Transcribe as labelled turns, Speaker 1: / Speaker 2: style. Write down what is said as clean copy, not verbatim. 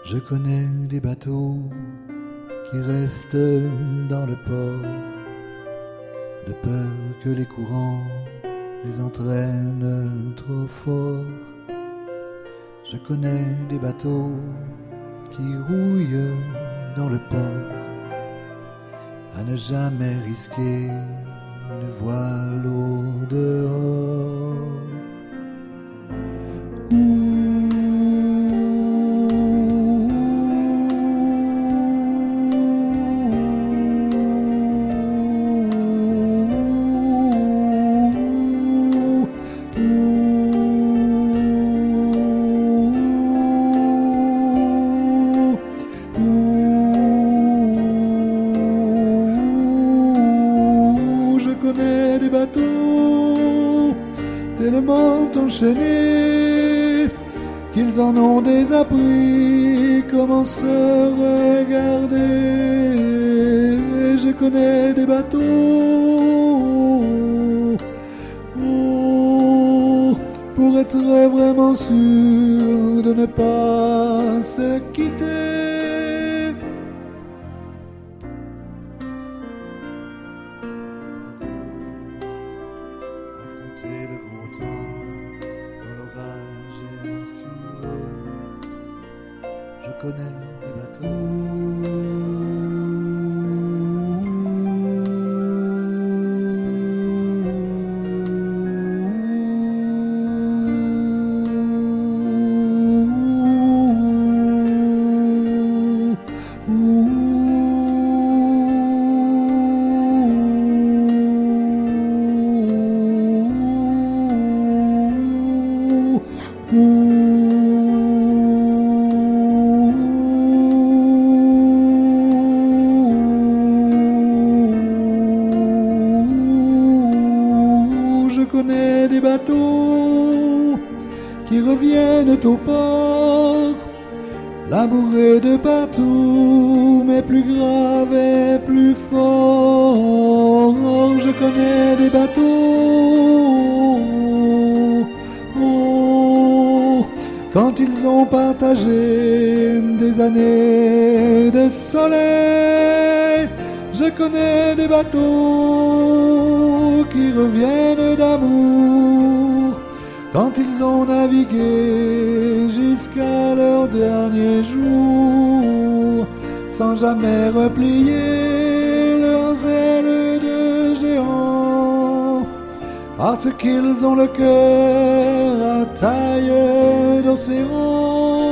Speaker 1: Je connais des bateaux qui restent dans le port, de peur que les courants les entraînent trop fort. Je connais des bateaux qui rouillent dans le port, à ne jamais risquer une voile au dehors. Je connais des bateaux tellement enchaînés qu'ils en ont désappris comment se regarder. Je connais des bateaux pour être vraiment sûr de ne pas se quitter. Affronter le gros temps quand l'orage est sur eux. Je connais des Je connais des bateaux qui reviennent au port, labourés de partout, mais plus graves et plus forts. Je connais des bateaux quand ils ont partagé des années de soleil. Je connais des bateaux qui reviennent d'amour quand ils ont navigué jusqu'à leur dernier jour, sans jamais replier leurs ailes de géants, parce qu'ils ont le cœur à taille d'océan.